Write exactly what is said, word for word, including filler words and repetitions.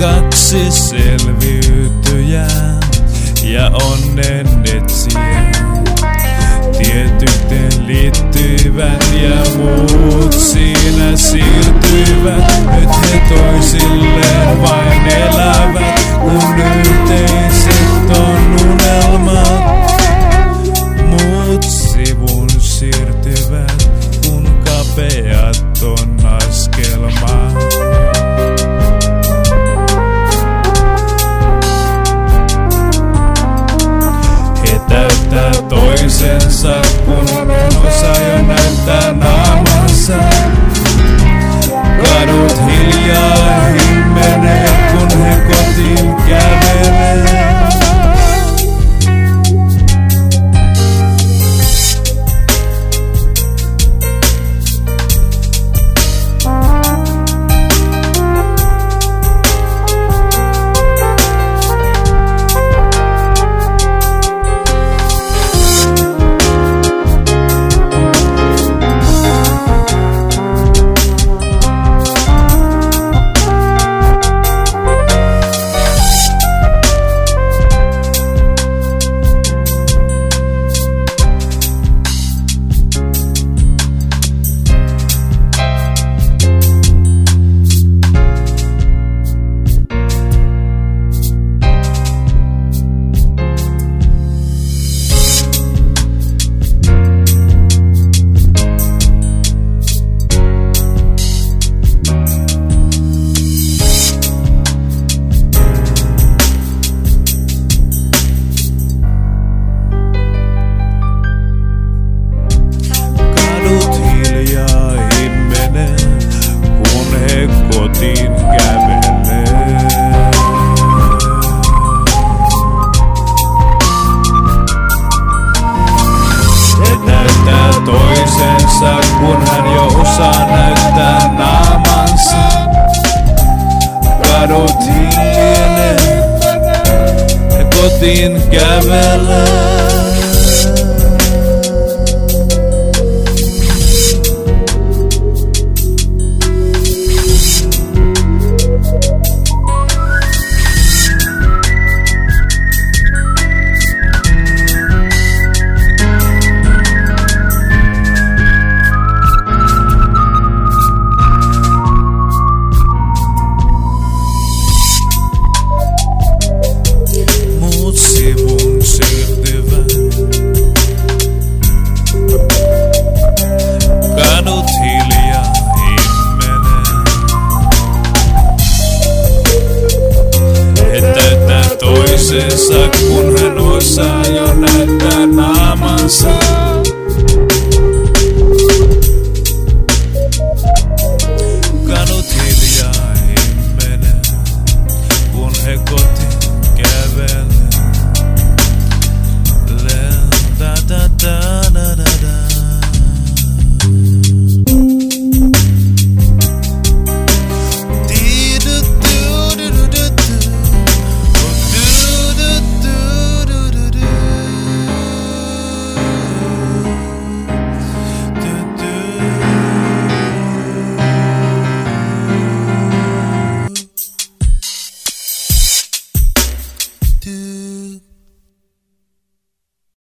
kaksi selviytyjää ja onnen etsijää. Tietyt liittyivät ja muut siinä siirtyivät. Nyt he toisilleen vain elävät, kun yhteiset on unelmat. Muut sivun siirtyvät, kun kapeat on askelmat. He täyttää toisensa, kun osa jo näyttää naamansa. Kadut hiljaa himmenee, kun he kotiin kävelee. Kotiin kävelee. He täyttää toisensa, kun hän jo osaa näyttää naamansa. Kadut hiljenee, he kotiin kävelee.